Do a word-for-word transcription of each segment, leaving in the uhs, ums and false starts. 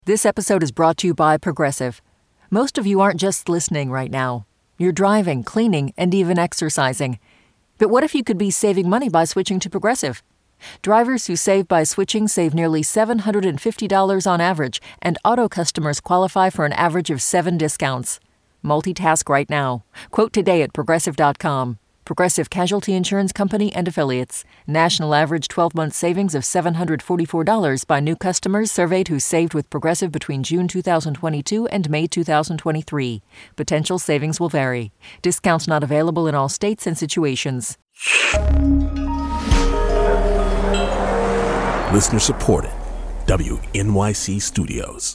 This episode is brought to you by Progressive. Most of you aren't just listening right now. You're driving, cleaning, and even exercising. But what if you could be saving money by switching to Progressive? Drivers who save by switching save nearly seven hundred fifty dollars on average, and auto customers qualify for an average of seven discounts. Multitask right now. Quote today at Progressive dot com. Progressive Casualty Insurance Company and Affiliates. National average twelve-month savings of seven hundred forty-four dollars by new customers surveyed who saved with Progressive between June two thousand twenty-two and May two thousand twenty-three. Potential savings will vary. Discounts not available in all states and situations. Listener supported. W N Y C Studios.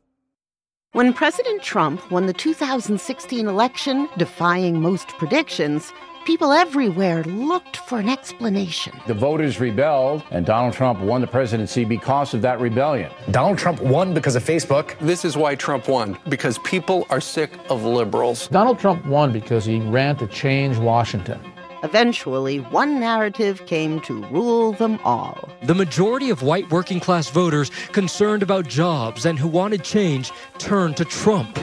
When President Trump won the two thousand sixteen election, defying most predictions, people everywhere looked for an explanation. The voters rebelled, and Donald Trump won the presidency because of that rebellion. Donald Trump won because of Facebook. This is why Trump won, because people are sick of liberals. Donald Trump won because he ran to change Washington. Eventually, one narrative came to rule them all. The majority of white working-class voters concerned about jobs and who wanted change turned to Trump.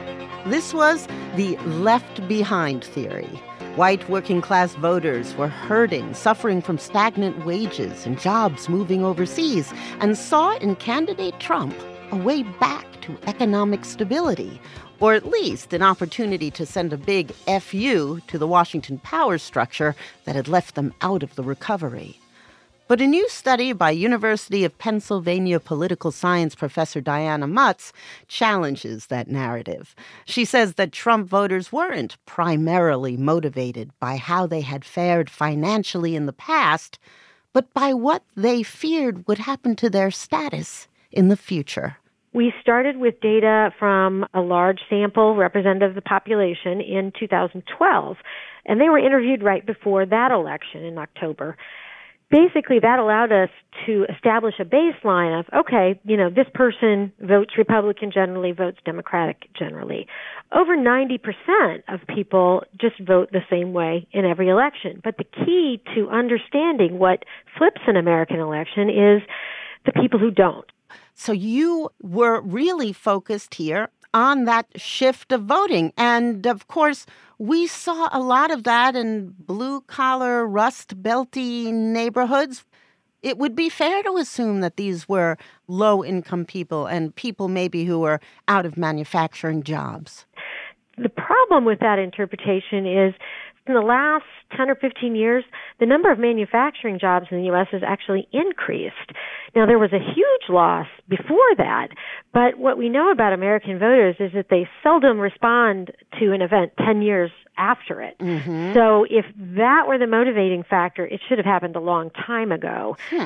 This was the left behind theory. White working-class voters were hurting, suffering from stagnant wages and jobs moving overseas, and saw in candidate Trump a way back to economic stability, or at least an opportunity to send a big F U to the Washington power structure that had left them out of the recovery. But a new study by University of Pennsylvania political science professor Diana Mutz challenges that narrative. She says that Trump voters weren't primarily motivated by how they had fared financially in the past, but by what they feared would happen to their status in the future. We started with data from a large sample representative of the population in two thousand twelve, and they were interviewed right before that election in October. Basically, that allowed us to establish a baseline of, okay, you know, this person votes Republican generally, votes Democratic generally. Over ninety percent of people just vote the same way in every election. But the key to understanding what flips an American election is the people who don't. So you were really focused here on that shift of voting. And, of course, we saw a lot of that in blue-collar, rust-belty neighborhoods. It would be fair to assume that these were low-income people and people maybe who were out of manufacturing jobs. The problem with that interpretation is in the last ten or fifteen years, the number of manufacturing jobs in the U S has actually increased. Now, there was a huge loss before that, but what we know about American voters is that they seldom respond to an event ten years after it. Mm-hmm. So if that were the motivating factor, it should have happened a long time ago. Hmm.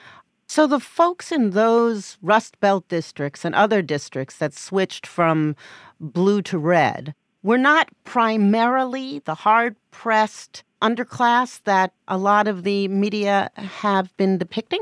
So the folks in those Rust Belt districts and other districts that switched from blue to red were not primarily the hard-pressed underclass that a lot of the media have been depicting?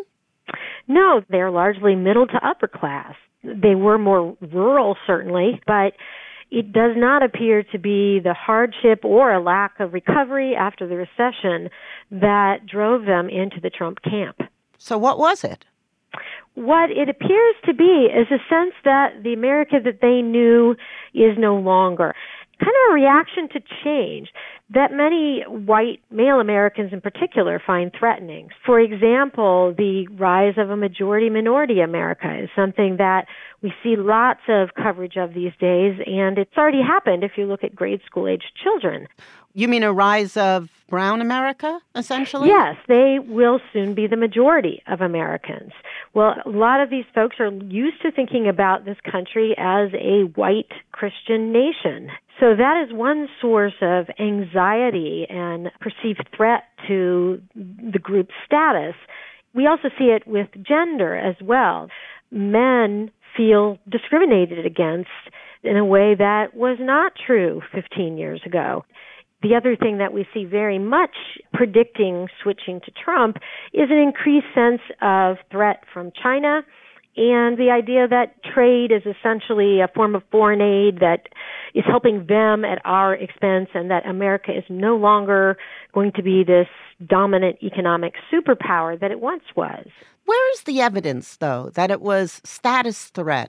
No, they're largely middle to upper class. They were more rural, certainly, but it does not appear to be the hardship or a lack of recovery after the recession that drove them into the Trump camp. So what was it? What it appears to be is a sense that the America that they knew is no longer. Kind of a reaction to change that many white male Americans in particular find threatening. For example, the rise of a majority-minority America is something that we see lots of coverage of these days, and it's already happened if you look at grade school-aged children. You mean a rise of brown America, essentially? Yes, they will soon be the majority of Americans. Well, a lot of these folks are used to thinking about this country as a white Christian nation. So that is one source of anxiety and perceived threat to the group's status. We also see it with gender as well. Men feel discriminated against in a way that was not true fifteen years ago. The other thing that we see very much predicting switching to Trump is an increased sense of threat from China and the idea that trade is essentially a form of foreign aid that is helping them at our expense and that America is no longer going to be this dominant economic superpower that it once was. Where is the evidence, though, that it was status threat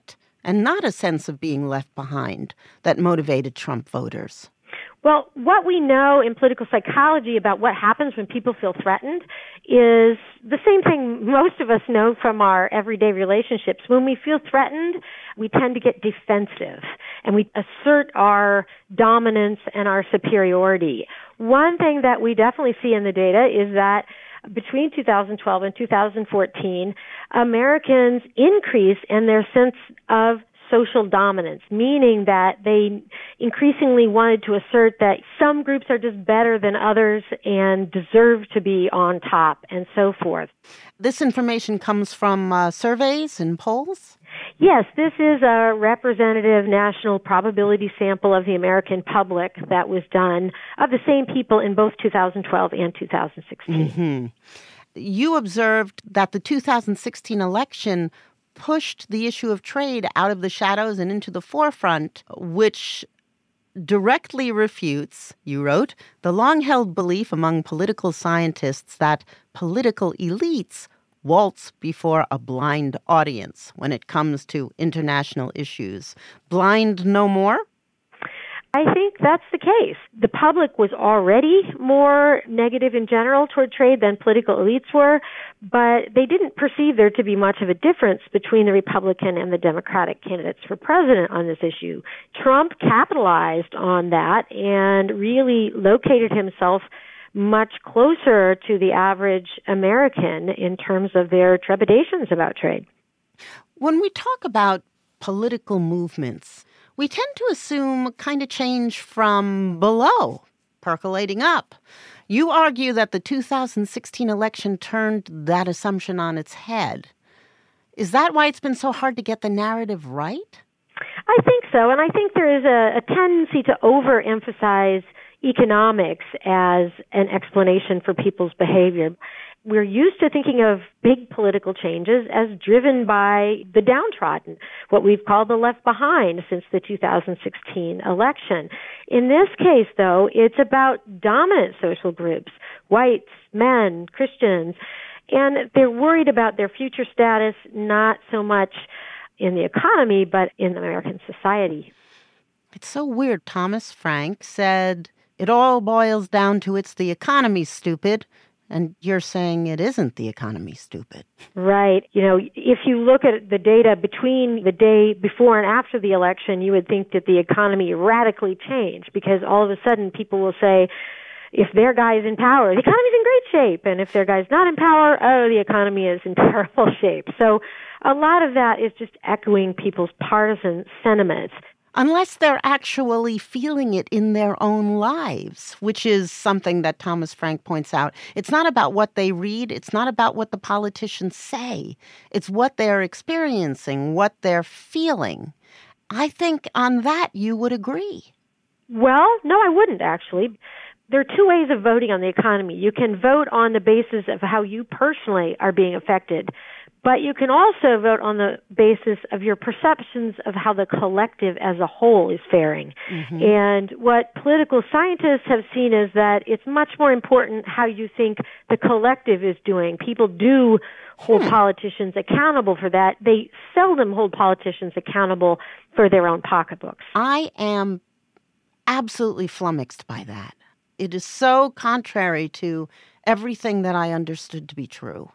and not a sense of being left behind that motivated Trump voters? Well, what we know in political psychology about what happens when people feel threatened is the same thing most of us know from our everyday relationships. When we feel threatened, we tend to get defensive and we assert our dominance and our superiority. One thing that we definitely see in the data is that between two thousand twelve and two thousand fourteen, Americans increase in their sense of social dominance, meaning that they increasingly wanted to assert that some groups are just better than others and deserve to be on top and so forth. This information comes from uh, surveys and polls? Yes, this is a representative national probability sample of the American public that was done of the same people in both two thousand twelve and two thousand sixteen. Mm-hmm. You observed that the two thousand sixteen election pushed the issue of trade out of the shadows and into the forefront, which directly refutes, you wrote, the long-held belief among political scientists that political elites waltz before a blind audience when it comes to international issues. Blind no more? I think that's the case. The public was already more negative in general toward trade than political elites were, but they didn't perceive there to be much of a difference between the Republican and the Democratic candidates for president on this issue. Trump capitalized on that and really located himself much closer to the average American in terms of their trepidations about trade. When we talk about political movements, we tend to assume kind of change from below, percolating up. You argue that the two thousand sixteen election turned that assumption on its head. Is that why it's been so hard to get the narrative right? I think so, and I think there is a, a tendency to overemphasize economics as an explanation for people's behavior. We're used to thinking of big political changes as driven by the downtrodden, what we've called the left behind since the two thousand sixteen election. In this case, though, it's about dominant social groups, whites, men, Christians, and they're worried about their future status, not so much in the economy, but in American society. It's so weird. Thomas Frank said, it all boils down to it's the economy, stupid. And you're saying it isn't the economy, stupid. Right. You know, if you look at the data between the day before and after the election, you would think that the economy radically changed because all of a sudden people will say, if their guy is in power, the economy's in great shape. And if their guy's not in power, oh, the economy is in terrible shape. So a lot of that is just echoing people's partisan sentiments. Unless they're actually feeling it in their own lives, which is something that Thomas Frank points out. It's not about what they read. It's not about what the politicians say. It's what they're experiencing, what they're feeling. I think on that you would agree. Well, no, I wouldn't, actually. There are two ways of voting on the economy. You can vote on the basis of how you personally are being affected, but you can also vote on the basis of your perceptions of how the collective as a whole is faring. Mm-hmm. And what political scientists have seen is that it's much more important how you think the collective is doing. People do hold hmm. politicians accountable for that. They seldom hold politicians accountable for their own pocketbooks. I am absolutely flummoxed by that. It is so contrary to everything that I understood to be true.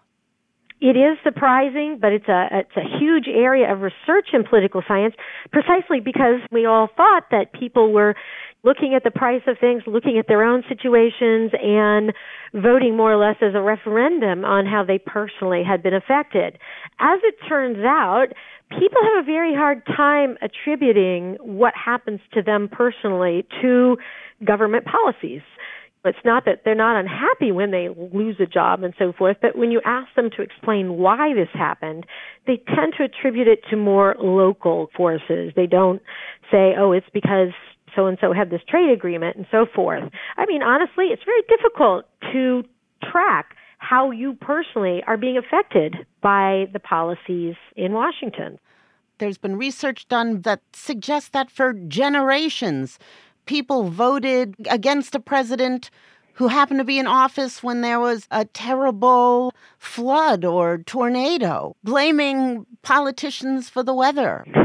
It is surprising, but it's a it's a huge area of research in political science, precisely because we all thought that people were looking at the price of things, looking at their own situations, and voting more or less as a referendum on how they personally had been affected. As it turns out, people have a very hard time attributing what happens to them personally to government policies. It's not that they're not unhappy when they lose a job and so forth, but when you ask them to explain why this happened, they tend to attribute it to more local forces. They don't say, oh, it's because so-and-so had this trade agreement and so forth. I mean, honestly, it's very difficult to track how you personally are being affected by the policies in Washington. There's been research done that suggests that for generations, people voted against a president who happened to be in office when there was a terrible flood or tornado, blaming politicians for the weather.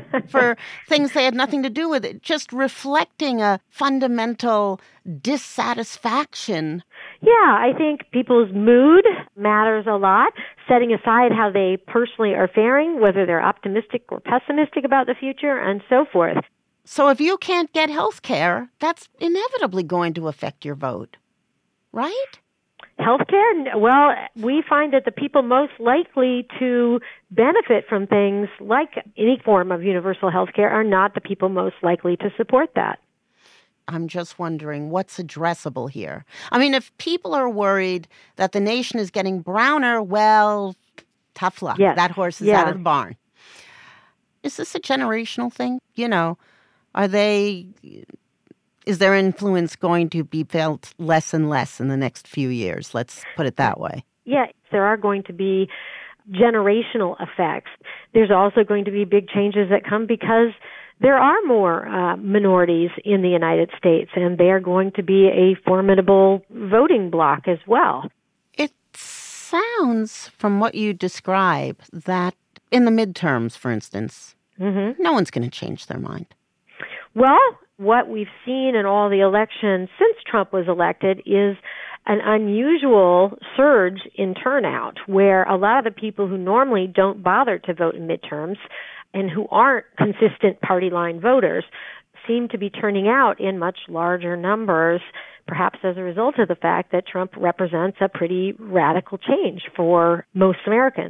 for things they had nothing to do with it, just reflecting a fundamental dissatisfaction. Yeah, I think people's mood matters a lot, setting aside how they personally are faring, whether they're optimistic or pessimistic about the future, and so forth. So if you can't get health care, that's inevitably going to affect your vote, right? Healthcare? Well, we find that the people most likely to benefit from things like any form of universal health care are not the people most likely to support that. I'm just wondering what's addressable here. I mean, if people are worried that the nation is getting browner, well, tough luck. Yes. That horse is yeah. out of the barn. Is this a generational thing? You know, are they... Is their influence going to be felt less and less in the next few years? Let's put it that way. Yeah, there are going to be generational effects. There's also going to be big changes that come because there are more uh, minorities in the United States, and they are going to be a formidable voting bloc as well. It sounds, from what you describe, that in the midterms, for instance, mm-hmm. no one's going to change their mind. Well, what we've seen in all the elections since Trump was elected is an unusual surge in turnout, where a lot of the people who normally don't bother to vote in midterms and who aren't consistent party line voters seem to be turning out in much larger numbers, perhaps as a result of the fact that Trump represents a pretty radical change for most Americans.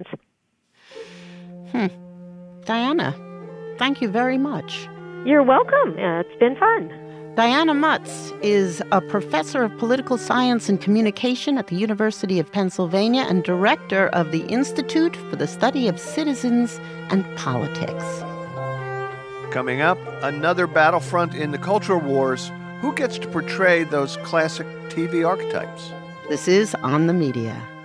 Hmm. Diana, thank you very much. You're welcome. Uh, it's been fun. Diana Mutz is a professor of political science and communication at the University of Pennsylvania and director of the Institute for the Study of Citizens and Politics. Coming up, another battlefront in the culture wars. Who gets to portray those classic T V archetypes? This is On the Media.